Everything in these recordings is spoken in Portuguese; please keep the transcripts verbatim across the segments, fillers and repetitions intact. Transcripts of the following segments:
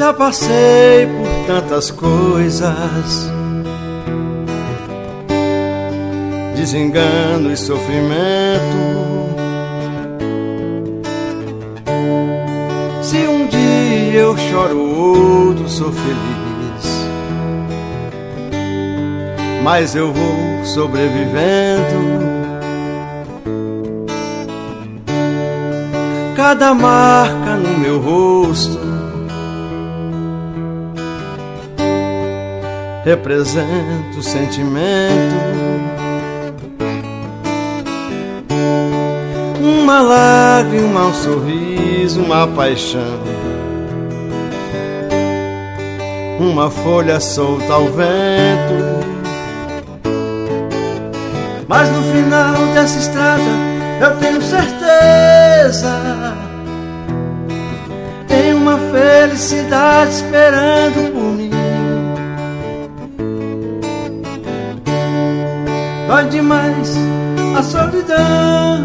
Já passei por tantas coisas, desengano e sofrimento. Se um dia eu choro, outro sou feliz, mas eu vou sobrevivendo. Cada marca no meu rosto representa o sentimento. Uma lágrima, um sorriso, uma paixão, uma folha solta ao vento. Mas no final dessa estrada eu tenho certeza, tem uma felicidade esperando por mim. Dói demais a solidão,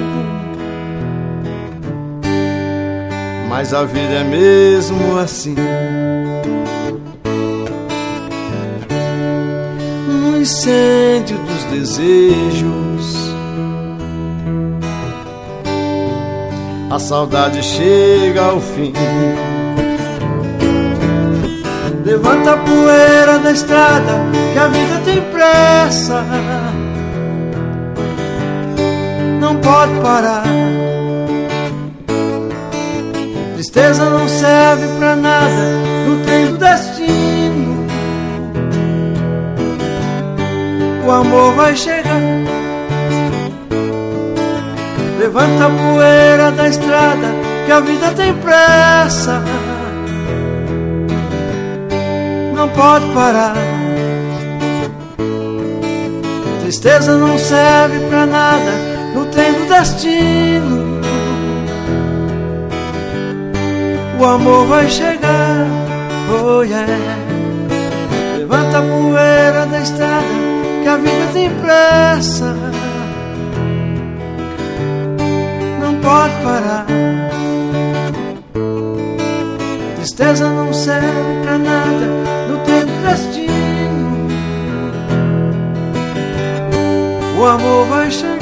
mas a vida é mesmo assim. Um incêndio dos desejos, a saudade chega ao fim. Levanta a poeira da estrada, que a vida tem pressa, não pode parar. Tristeza não serve pra nada no trem do destino. O amor vai chegar. Levanta a poeira da estrada, que a vida tem pressa, não pode parar. Tristeza não serve pra nada no trem do destino. O amor vai chegar, oh yeah. Levanta a poeira da estrada, que a vida tem pressa, não pode parar. Tristeza não serve pra nada no trem do destino. O amor vai chegar.